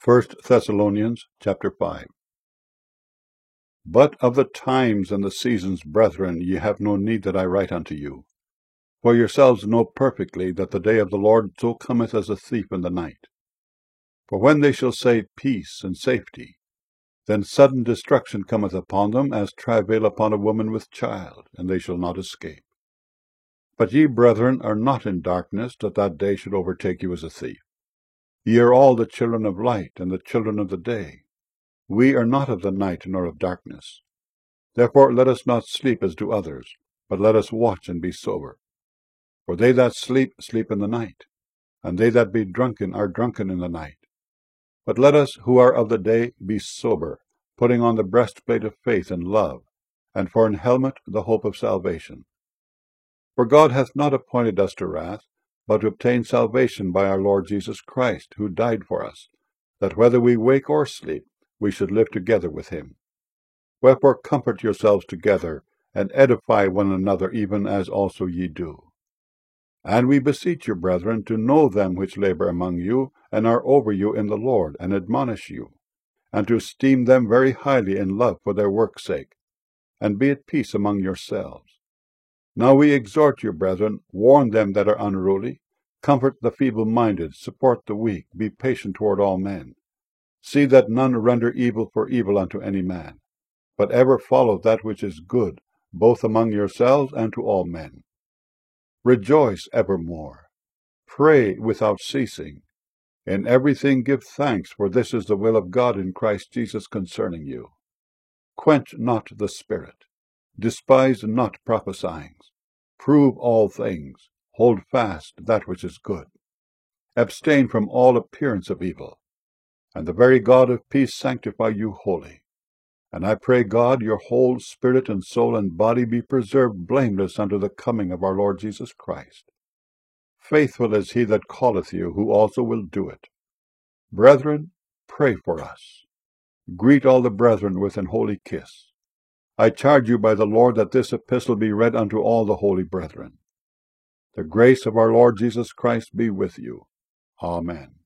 1 Thessalonians chapter 5. But of the times and the seasons, brethren, ye have no need that I write unto you. For yourselves know perfectly that the day of the Lord so cometh as a thief in the night. For when they shall say peace and safety, then sudden destruction cometh upon them, as travail upon a woman with child, and they shall not escape. But ye, brethren, are not in darkness, that that day should overtake you as a thief. Ye are all the children of light, and the children of the day. We are not of the night, nor of darkness. Therefore let us not sleep as do others, but let us watch and be sober. For they that sleep, sleep in the night, and they that be drunken are drunken in the night. But let us who are of the day be sober, putting on the breastplate of faith and love, and for an helmet the hope of salvation. For God hath not appointed us to wrath, but to obtain salvation by our Lord Jesus Christ, who died for us, that whether we wake or sleep, we should live together with him. Wherefore comfort yourselves together, and edify one another, even as also ye do. And we beseech you, brethren, to know them which labor among you, and are over you in the Lord, and admonish you, and to esteem them very highly in love for their work's sake, and be at peace among yourselves. Now we exhort you, brethren, warn them that are unruly, comfort the feeble-minded, support the weak, be patient toward all men. See that none render evil for evil unto any man, but ever follow that which is good, both among yourselves and to all men. Rejoice evermore. Pray without ceasing. In everything give thanks, for this is the will of God in Christ Jesus concerning you. Quench not the spirit. Despise not prophesying. Prove all things. Hold fast that which is good. Abstain from all appearance of evil. And the very God of peace sanctify you wholly. And I pray God your whole spirit and soul and body be preserved blameless unto the coming of our Lord Jesus Christ. Faithful is he that calleth you, who also will do it. Brethren, pray for us. Greet all the brethren with an holy kiss. I charge you by the Lord that this epistle be read unto all the holy brethren. The grace of our Lord Jesus Christ be with you. Amen.